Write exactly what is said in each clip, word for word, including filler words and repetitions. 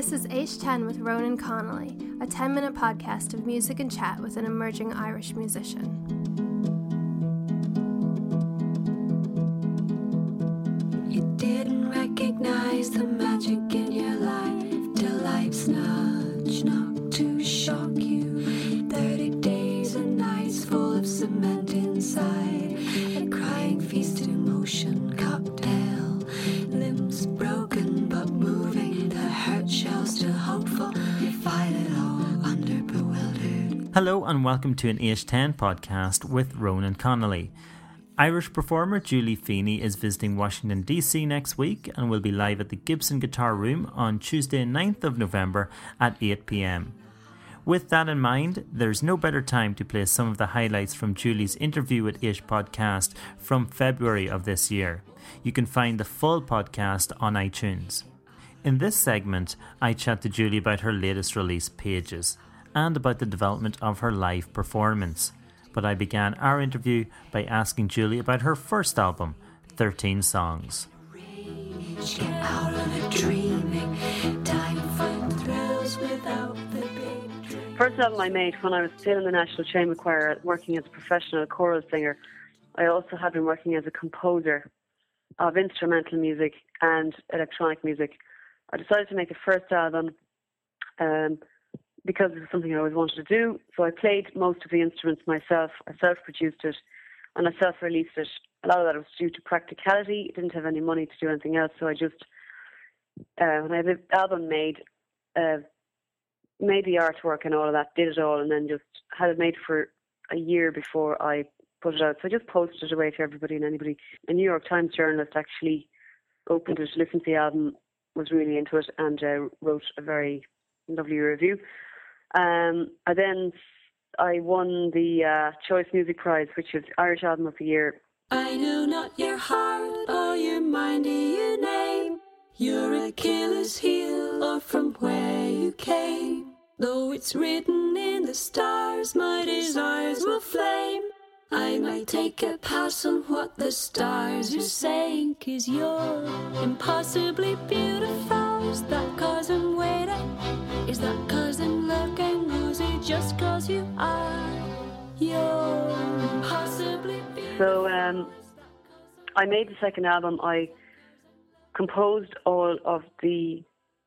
This is H ten with Ronan Connolly, a ten-minute podcast of music and chat with an emerging Irish musician. You didn't recognize the magic in your life till life's nudge knocked to shock you. Thirty days and nights full of cement inside, a crying feast of emotion cocktail, limbs broken but moving, the hurt shell still hopeful. You fight it all under bewildered. Hello and welcome to an H ten podcast with Ronan Connolly. Irish performer Julie Feeney is visiting Washington D C next week and will be live at the Gibson Guitar Room on Tuesday ninth of November at eight p.m. With that in mind, there's no better time to play some of the highlights from Julie's interview with H podcast from February of this year. You can find the full podcast on iTunes. In this segment, I chat to Julie about her latest release, Pages, and about the development of her live performance. But I began our interview by asking Julie about her first album, thirteen Songs. First album I made when I was still in the National Chamber Choir, working as a professional choral singer. I also had been working as a composer of instrumental music and electronic music. I decided to make a first album um, because it was something I always wanted to do. So I played most of the instruments myself. I self-produced it and I self-released it. A lot of that was due to practicality. I didn't have any money to do anything else, so I just, uh, when I had the album made, uh, made the artwork and all of that, did it all, and then just had it made for a year before I put it out. So I just posted it away to everybody and anybody. A New York Times journalist actually opened it, listened to the album, was really into it, and uh, wrote a very lovely review. Um, I then I won the uh, Choice Music Prize, which is Irish Album of the Year. I know not your heart or your mind or your name, your Achilles heel or from where you came. Though it's written in the stars, my desires will flame. I might take a pass on what the stars are saying, 'cause you're impossibly beautiful. Is that 'cause I'm waiting? Is that 'cause I'm looking? Or is it just 'cause you are? You're impossibly beautiful. So um, I made the second album. I composed all of the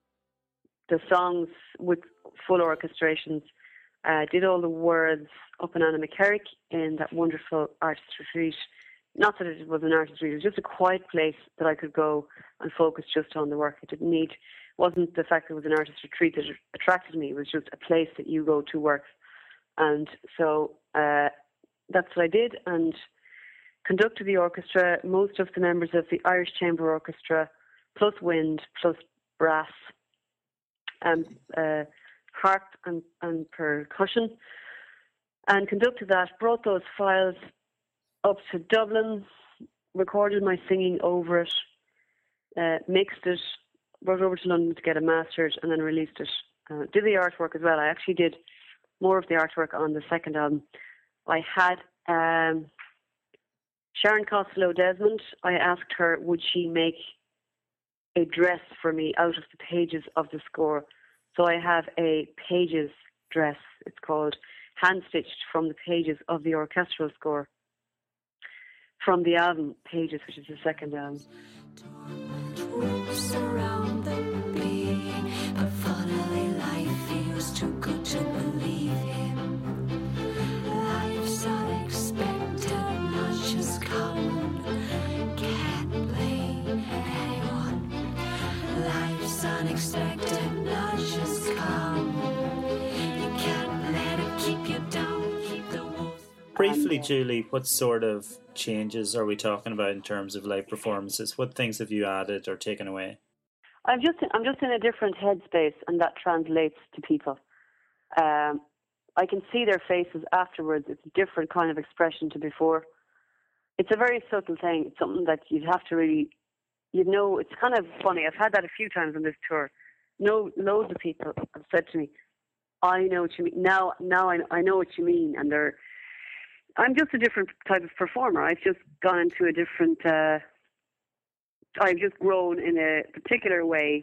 the songs with full orchestrations. Uh, did all the words up in Anna McCarrick in that wonderful artist retreat. Not that it was an artist retreat, it was just a quiet place that I could go and focus just on the work. It didn't need, wasn't the fact that it was an artist retreat that attracted me. It was just a place that you go to work. And so uh, that's what I did, and conducted the orchestra, most of the members of the Irish Chamber Orchestra, plus wind, plus brass, and uh, harp and, and percussion, and conducted that, brought those files up to Dublin, recorded my singing over it, uh, mixed it, brought it over to London to get it mastered, and then released it. Uh, did the artwork as well. I actually did more of the artwork on the second album. I had um, Sharon Costello-Desmond. I asked her, would she make a dress for me out of the pages of the score. So I have a Pages dress, it's called, hand-stitched from the pages of the orchestral score from the album Pages, which is the second album. Around the being, but funnily life feels too good to believe in. Life's unexpected, nudges come, can't blame anyone. Life's unexpected, nudges come, you can't let it keep you down, keep the wolves. Briefly, Julie, what sort of changes are we talking about in terms of live performances? What things have you added or taken away? I'm just I'm just in a different headspace, and that translates to people. Um, I can see their faces afterwards. It's a different kind of expression to before. It's a very subtle thing. It's something that you'd have to really, you know, it's kind of funny. I've had that a few times on this tour. No, loads of people have said to me, I know what you mean. Now, now I, I know what you mean. And they're, I'm just a different type of performer. I've just gone into a different, uh, I've just grown in a particular way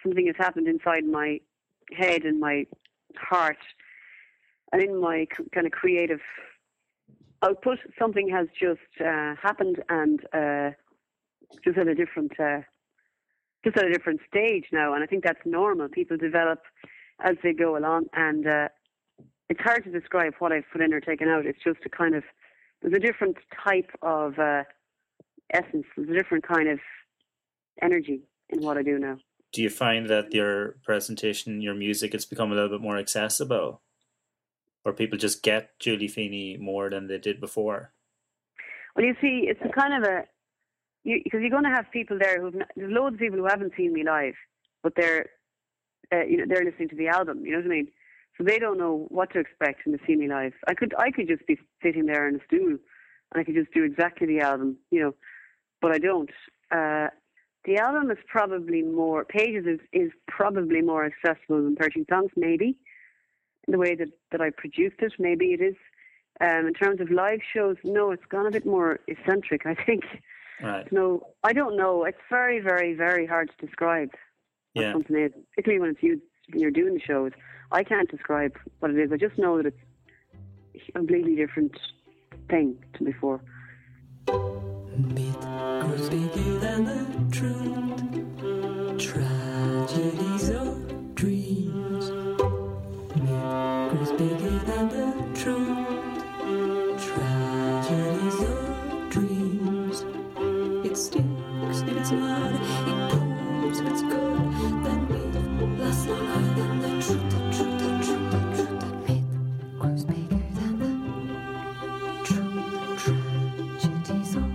something has happened inside my head and my heart and in my kind of creative output. Something has just uh, happened and uh, just at a different, uh, just at a different stage now. And I think that's normal. People develop as they go along, and uh, it's hard to describe what I've put in or taken out. It's just a kind of, there's a different type of uh, essence. There's a different kind of energy in what I do now. Do you find that your presentation, your music, has become a little bit more accessible? Or people just get Julie Feeney more than they did before? Well, you see, it's a kind of a, you, because you're going to have people there who've, there's loads of people who haven't seen me live, but they're, uh, you know, they're listening to the album, you know what I mean? So they don't know what to expect when they see me live. I could, I could just be sitting there in a stool and I could just do exactly the album, you know, but I don't. Uh, the album is probably more, Pages is, is probably more accessible than thirteen songs, maybe. In the way that, that I produced it, maybe it is. Um, in terms of live shows, no, it's gone a bit more eccentric, I think. Right. No, I don't know. It's very, very, very hard to describe what Yeah. something is, particularly when it's you, when you're doing the shows. I can't describe what it is. I just know that it's a completely different thing to before. Myth grows bigger than the truth. Tragedies or dreams. Myth grows bigger than the truth. Tragedies or dreams. It sticks if it's mud. It pulls if it's good. Then myth lasts longer than the truth. The truth, the truth, the truth. That myth grows bigger than the truth. Tragedies or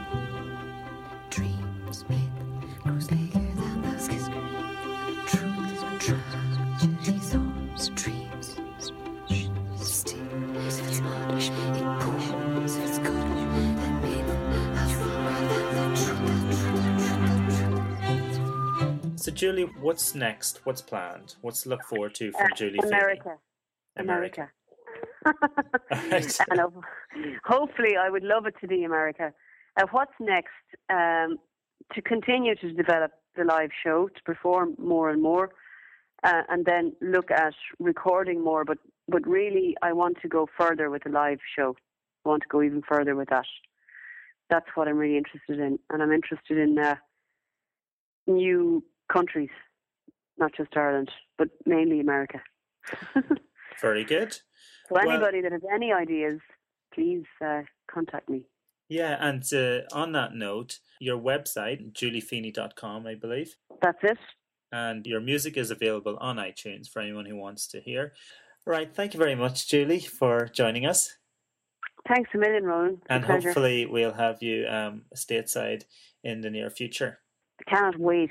dreams. Myth grows bigger than the truth. Tragedies or dreams. Sticks if it's mud. It pulls if it's good. Then myth lasts longer than the truth. The truth, the truth, the truth. So, Julie, what's next? What's planned? What's to look forward to from Uh, Julie America. Feeney? America. Right. And uh, hopefully, I would love it to be America. Uh, what's next? Um, to continue to develop the live show, to perform more and more, uh, and then look at recording more. But but really, I want to go further with the live show. I want to go even further with that. That's what I'm really interested in, and I'm interested in uh, new countries, not just Ireland, but mainly America. Very good. So anybody that has any ideas, please uh, contact me. Yeah, and uh, on that note, your website, julie feeney dot com, I believe, That's it. and your music is available on iTunes for anyone who wants to hear. Right, thank you very much, Julie, for joining us. Thanks a million, Roland. It's a And pleasure. hopefully we'll have you um, stateside in the near future. I cannot wait.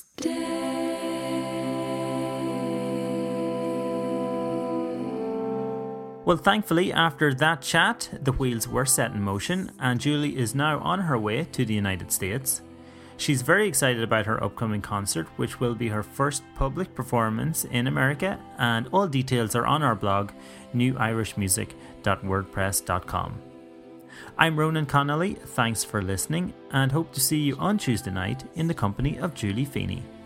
Well, thankfully, after that chat, the wheels were set in motion, and Julie is now on her way to the United States. She's very excited about her upcoming concert, which will be her first public performance in America, and all details are on our blog, new irish music dot wordpress dot com. I'm Ronan Connolly, thanks for listening, and hope to see you on Tuesday night in the company of Julie Feeney.